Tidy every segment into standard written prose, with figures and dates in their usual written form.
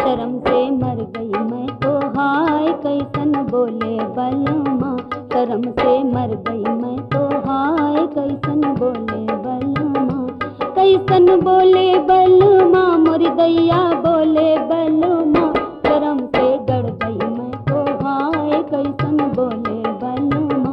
शर्म से मर गई मैं तो हाय कैसन बोले बलमा। शर्म से मर गई मैं तो हाय कैसन बोले बलमा। कैसन बोले बलमा मोरी दैया बोले बलमा। शर्म से गड़ गई मैं तो हाय कैसन बोले बलमा।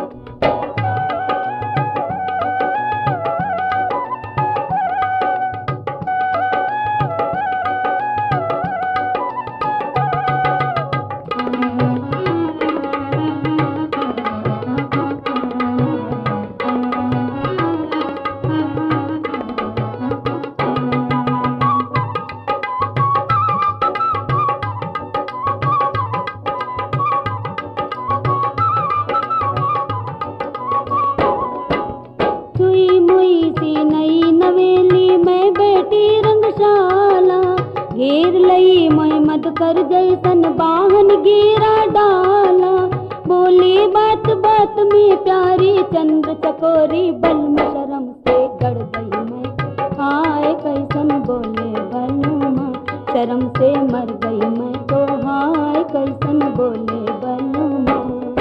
चुई मुई सी नई नवेली मैं बेटी रंगशाला। घेर लई मैं मद कर जैसन बाहन गिरा डाला। बोली बात बात में प्यारी चंद्र चकोरी बलम। शर्म से गड़ गई मैं हाय कैसन बोले बलमा। शर्म से मर गई मैं तो हाय कैसन बोले बलमा।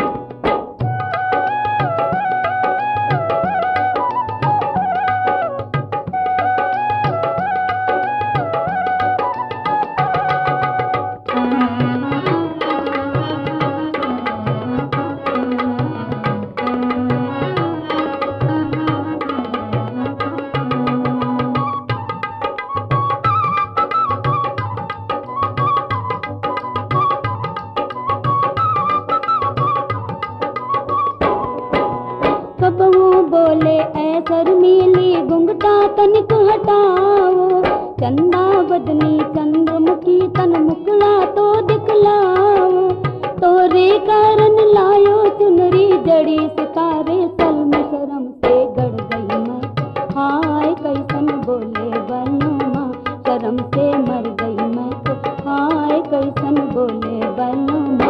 कबहू बोले ऐ शर्मीली घुंघटा तनिक हटाओ। चंदा बदनी चंद्रमुखी तन मुकला तो दिखलाओ। तोरे कारण लायो चुनरी जड़ी सितारे सलम। शर्म से गड़ गई मैं हाय कैसन बोले बलमा। शर्म से मर गई मैं तो हाय कैसन बोले बलमा।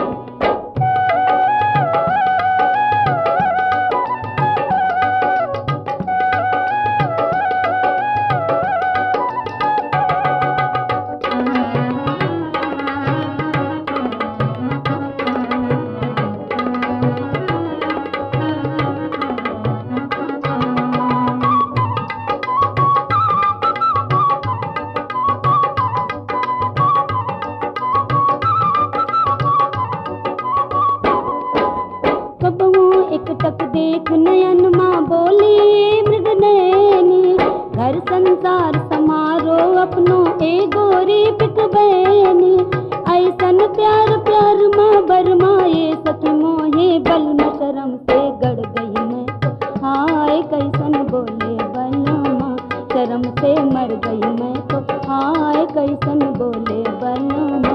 कबहू एक टक देख नयन माँ बोली मृग नैनी। घर संसार समारो अपनो ए गोरी पिक बैनी। ऐसन प्यार प्यार माँ बरमाए सखी मोहे बलमा। शर्म से गड़ गई मैं तो हाय कैसन बोले बलमा। शर्म से मर गई मैं तो हाय कैसन बोले बलमा।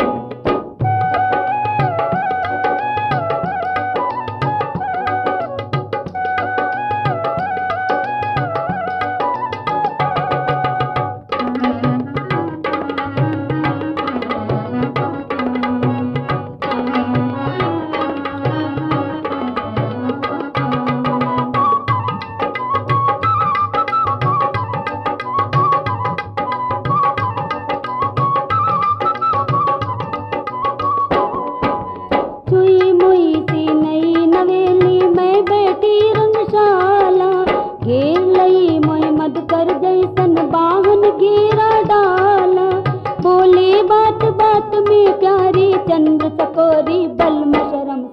चुई मुई सी नई नवेली मैं बेटी रंगशाला। घेर लई मैं मद कर जैसन बाहन गिरा डाला। बोली बात बात में प्यारी चंद्र चकोरी बलम। शर्म